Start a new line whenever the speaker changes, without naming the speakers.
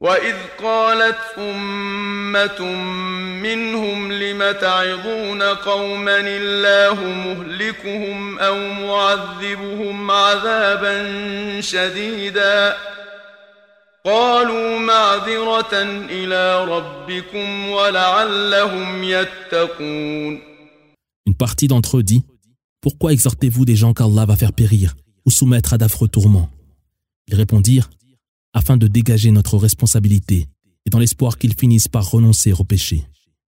وإذ قالت أمة منهم لم تعظون قوما الله مهلكهم أو معذبهم عذابا شديدا قالوا معذرة إلى ربكم ولعلهم يتقون.
Une partie d'entre eux dit: Pourquoi exhortez-vous des gens qu'Allah va faire périr ou soumettre à d'affreux tourments? Ils répondirent: Afin de dégager notre responsabilité et dans l'espoir qu'ils finissent par renoncer au péché.